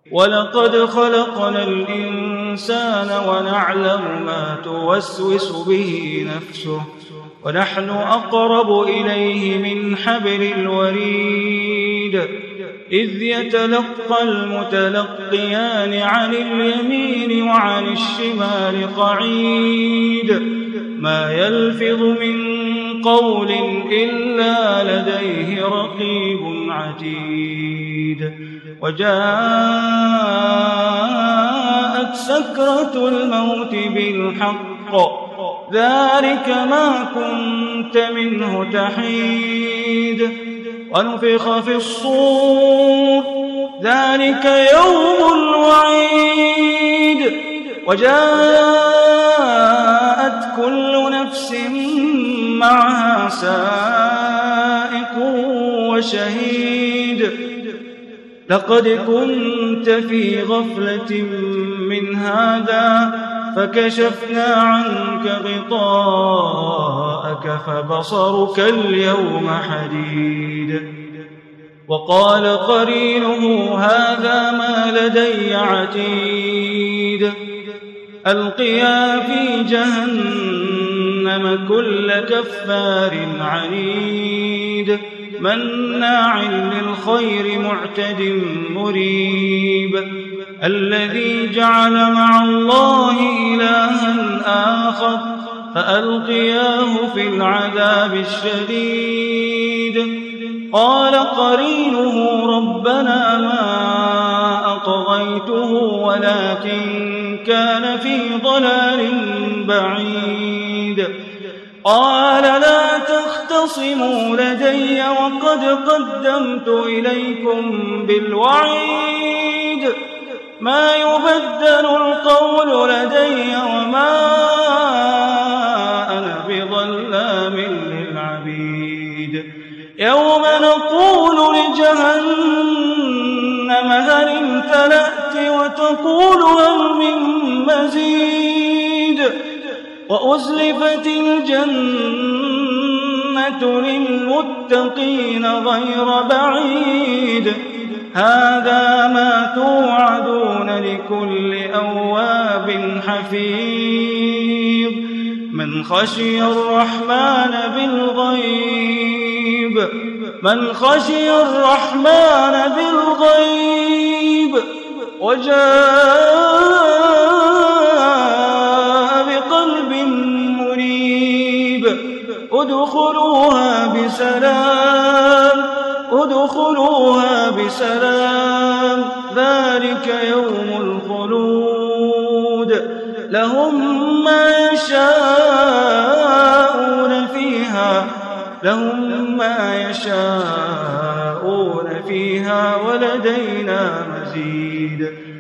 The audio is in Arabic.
ولقد خلقنا الإنسان ونعلم ما توسوس به نفسه ونحن أقرب إليه من حبل الوريد إذ يتلقى المتلقيان عن اليمين وعن الشمال قعيد ما يلفظ من قول إلا لديه رقيب عتيد وجاءت سكرة الموت بالحق ذلك ما كنت منه تحيد ونفخ في الصور ذلك يوم الوعيد وجاءت كل نفس معها سائق وشهيد لقد كنت في غفلة من هذا فكشفنا عنك غطاءك فبصرك اليوم حديد وقال قرينه هذا ما لدي عتيد ألقيا في جهنم كل كفار عنيد مناع للخير معتد مريب الذي جعل مع الله إلها آخر فألقياه في العذاب الشديد قال قرينه ربنا ما أطغيته ولكن كان في ضلال بعيد قال لا تختصموا لدي وقد قدمت إليكم بالوعيد ما يبدل القول لدي وما أنا بظلام للعبيد يوم نقول لجهنم هل امتلأت وتقول هل من مزيد وأزلفت الجنة للمتقين غير بعيد هذا ما توعدون لكل أواب حفيظ من خشي الرحمن بالغيب وجاء بقلب منيب ادخلوها بسلام ذلك يوم الخلود لهم ما يشاءون فيها ولدينا مزيد